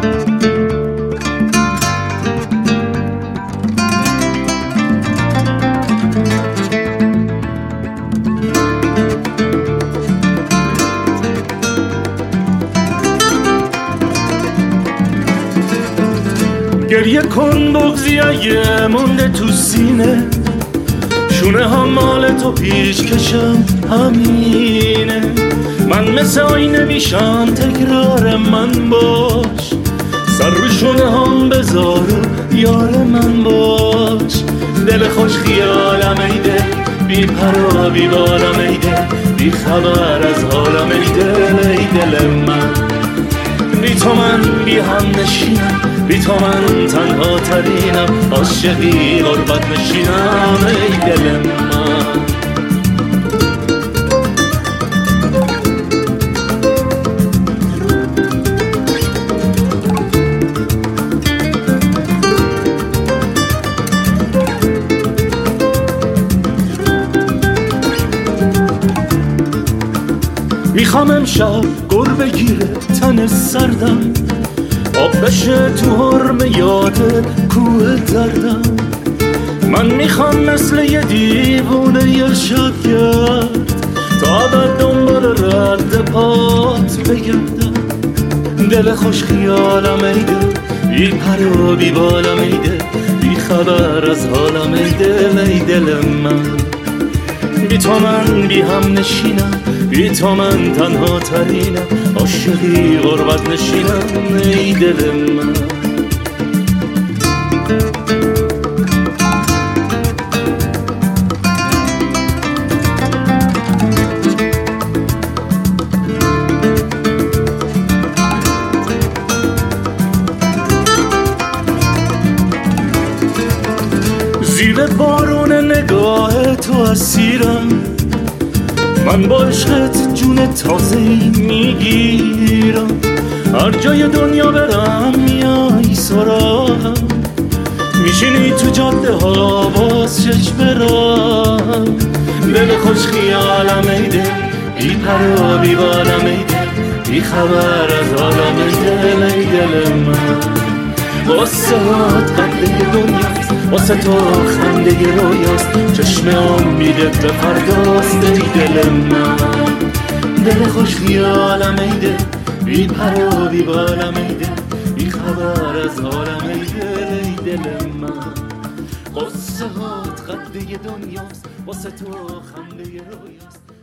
گریه کن بغضی اگه مونده تو سینه، شونه ها مال تو پیش کشم همینه. من مثل آینه میشم تکرار من باش، سر رو شونه هم بذار و یار من باش. دل خوش خیالم ایده، بی پر و بی بالم ایده، بی خبر از حالم ایده. ای دل من بی تو من بی هم نشینم، بی تو من تنها ترینم، عاشقی غربت نشینم. ای دل من میخوام امشب گر بگیره تن سردم، آب بشه تو حرم یاد کوه دردم. من میخوام مثل یه دیوونه ارشاد کرد، تا بعد دنبال رد پات بگردم. دل خوش خیالم ایده، بی پر و بی بالم ایده، بی خبر از حالم ایده. ای دل من بی تو من بی هم نشینم، بی تو من تنها ترینم، عاشقی غربت نشینم. ای دل من زیر بارون نگاه تو اسیرم، من با عشقت جون تازه‌ای میگیرم. هر جای دنیا برم میای سراغم، میشینی تو جاده ها باز چشم برم. دل خوش خیالم ایده، بی پر و بی بالم ایده، بی خبر از حالم ایده. ای دل من واسه هات قده دنیاست، واسه تو خنده رویاست، چشم امیدت به فرداست. ای دل من دل خوش خیالم ایده، بی پر و بی بالم ایده، بی خبر از حالم ایده. ای دل من واسه هات قده دنیاست، واسه تو خنده رویاست.